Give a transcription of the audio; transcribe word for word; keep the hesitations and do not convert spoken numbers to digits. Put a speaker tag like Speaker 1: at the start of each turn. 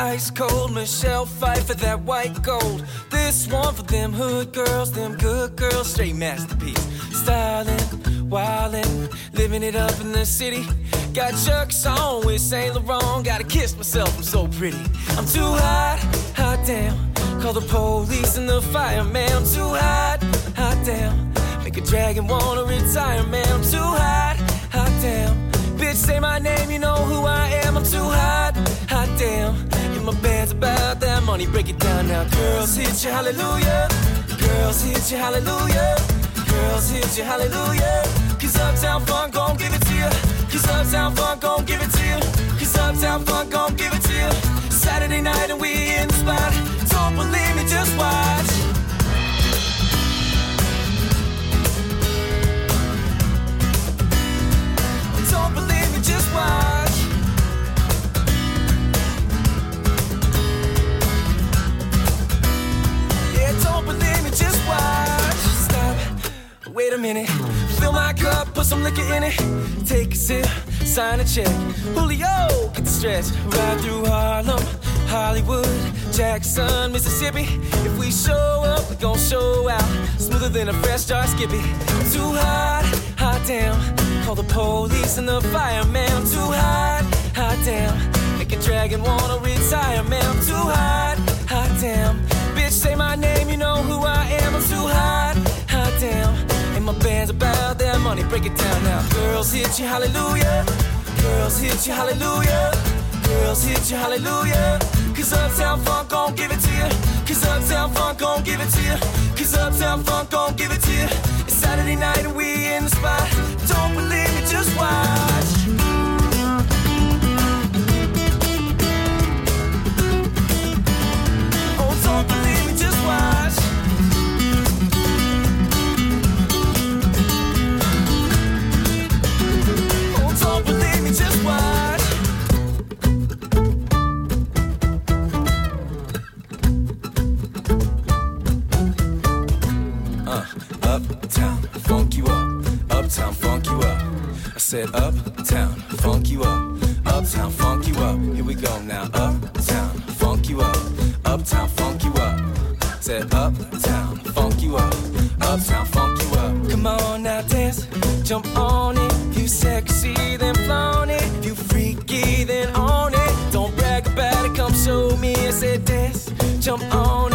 Speaker 1: ice cold Michelle fight for that white gold. This one for them hood girls, them good girls, straight masterpiece. Stylin', wildin', living it up in the city. Got Chuck's on with Saint Laurent. Gotta kiss myself, I'm so pretty. I'm too hot, hot damn. Call the police and the fireman. I'm too hot, hot damn. Make a dragon wanna retire, man. I'm too hot, hot damn. Bitch, say my name, you know who I am. I'm too hot, hot damn. And my band's about that money, break it down now. Girls hit you, hallelujah. Girls hit you, hallelujah. Girls hit you, hallelujah. Cause Uptown Funk gon' give it to you. Cause Uptown Funk gon' give it to you. Cause Uptown Funk gon' give it to you. Saturday night and we in the spot. Don't believe me, just watch. Don't believe me, just watch. Yeah, don't believe me, just watch. Stop, wait a minute. Fill my cup, put some liquor in it. Take a sip, sign a check. Julio, get the stretch. Ride through Harlem, Hollywood, Jackson, Mississippi. If we show up, we gon' show out. Smoother than a fresh start Skippy. I'm too hot, hot damn. Call the police and the fireman. I'm too hot, hot damn. Make a dragon wanna retire, man. I'm too hot, hot damn. Bitch, say my name, you know who I am. I'm too hot, hot damn. And my band's about that money, break it down now. Girls hit you, hallelujah. Girls hit you, hallelujah. Girls hit you, hallelujah. Cause Uptown Funk gon' give it to you. Cause Uptown Funk gon' give it to you. Cause Uptown Funk gon' give it to you. It's Saturday night and we in the spot. Don't believe me, just watch. Oh, don't believe me, just watch. Oh, don't believe me, just watch. Uptown, funk you up. Uptown, funk you up. I said uptown, funk you up. Uptown, funk you up. Here we go now. Uptown, funk you up. Uptown, funk you up. Said uptown, funk you up. Uptown, funk you up. Come on now, dance, jump on it. If you sexy, then flaunt it. If you freaky, then own it. Don't brag about it, come show me. I said dance, jump on